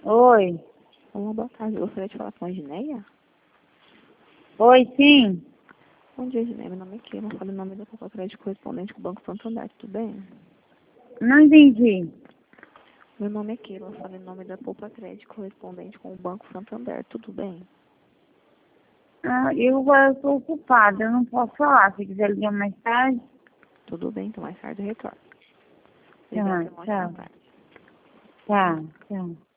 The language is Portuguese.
Oi. Olá, boa tarde. Eu gostaria de falar com a Gineia. Oi, sim. Bom dia, Gineia. Meu nome é Keila. Eu falo em nome da Poupa Crédito correspondente com o Banco Santander. Tudo bem? Não entendi. Meu nome é Keila. Eu falo em nome da Poupa Crédito correspondente com o Banco Santander. Tudo bem? Eu agora estou ocupada, eu não posso falar. Se quiser ligar mais tarde. Tudo bem, então mais tarde eu retorno. Tá, Obrigada, uma ótima tchau. tarde. Tá, tchau.